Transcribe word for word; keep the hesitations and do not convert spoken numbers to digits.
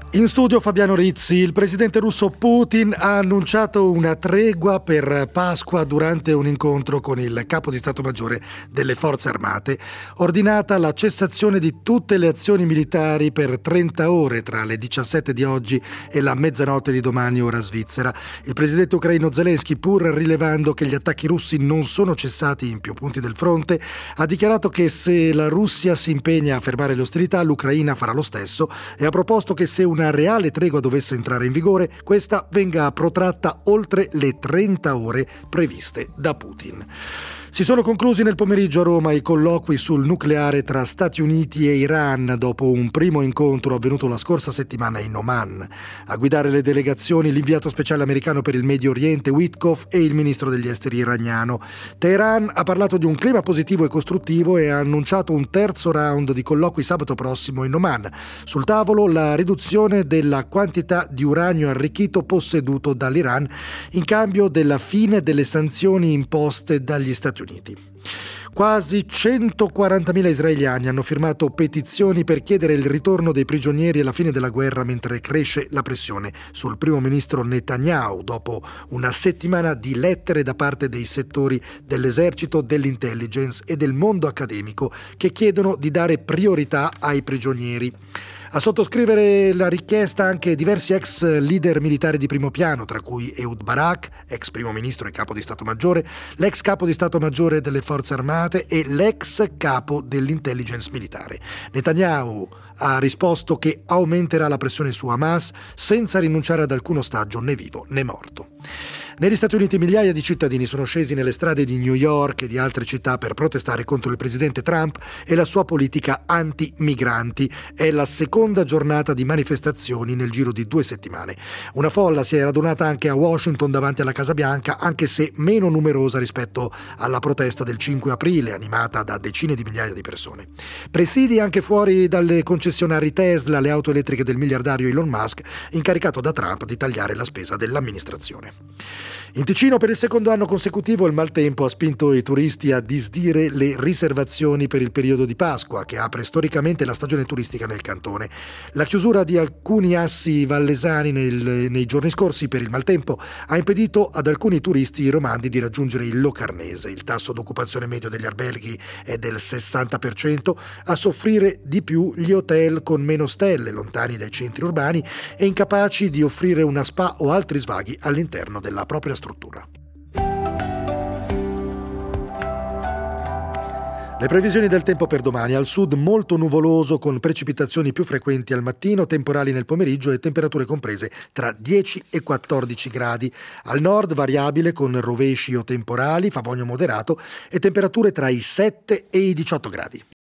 In studio Fabiano Rizzi. Il presidente russo Putin ha annunciato una tregua per Pasqua durante un incontro con il capo di Stato Maggiore delle Forze Armate, ordinata la cessazione di tutte le azioni militari per trenta ore tra le diciassette di oggi e la mezzanotte di domani ora svizzera. Il presidente ucraino Zelensky, pur rilevando che gli attacchi russi non sono cessati in più punti del fronte, ha dichiarato che se la Russia si impegna a fermare le ostilità, l'Ucraina farà lo stesso e ha proposto che se una reale tregua dovesse entrare in vigore, questa venga protratta oltre le trenta ore previste da Putin. Si sono conclusi nel pomeriggio a Roma i colloqui sul nucleare tra Stati Uniti e Iran dopo un primo incontro avvenuto la scorsa settimana in Oman. A guidare le delegazioni l'inviato speciale americano per il Medio Oriente Witkoff e il ministro degli esteri iraniano. Teheran ha parlato di un clima positivo e costruttivo e ha annunciato un terzo round di colloqui sabato prossimo in Oman. Sul tavolo la riduzione della quantità di uranio arricchito posseduto dall'Iran in cambio della fine delle sanzioni imposte dagli Stati Uniti. Quasi centoquarantamila israeliani hanno firmato petizioni per chiedere il ritorno dei prigionieri e la fine della guerra, mentre cresce la pressione sul primo ministro Netanyahu dopo una settimana di lettere da parte dei settori dell'esercito, dell'intelligence e del mondo accademico che chiedono di dare priorità ai prigionieri. A sottoscrivere la richiesta anche diversi ex leader militari di primo piano, tra cui Ehud Barak, ex primo ministro e capo di Stato Maggiore, l'ex capo di Stato Maggiore delle Forze Armate e l'ex capo dell'intelligence militare. Netanyahu ha risposto che aumenterà la pressione su Hamas senza rinunciare ad alcun ostaggio né vivo né morto. Negli Stati Uniti migliaia di cittadini sono scesi nelle strade di New York e di altre città per protestare contro il presidente Trump e la sua politica anti-migranti. È la seconda giornata di manifestazioni nel giro di due settimane. Una folla si è radunata anche a Washington davanti alla Casa Bianca, anche se meno numerosa rispetto alla protesta del cinque aprile, animata da decine di migliaia di persone. Presidi anche fuori dalle concessionarie Tesla, le auto elettriche del miliardario Elon Musk, incaricato da Trump di tagliare la spesa dell'amministrazione. In Ticino per il secondo anno consecutivo il maltempo ha spinto i turisti a disdire le riservazioni per il periodo di Pasqua, che apre storicamente la stagione turistica nel cantone. La chiusura di alcuni assi vallesani nel, nei giorni scorsi per il maltempo ha impedito ad alcuni turisti romandi di raggiungere il Locarnese. Il tasso d'occupazione medio degli alberghi è del sessanta per cento, a soffrire di più gli hotel con meno stelle, lontani dai centri urbani e incapaci di offrire una spa o altri svaghi all'interno della propria struttura. Le previsioni del tempo per domani: al sud molto nuvoloso con precipitazioni più frequenti al mattino, temporali nel pomeriggio e temperature comprese tra dieci e quattordici gradi. Al nord variabile con rovesci o temporali, favogno moderato e temperature tra i sette e i diciotto gradi.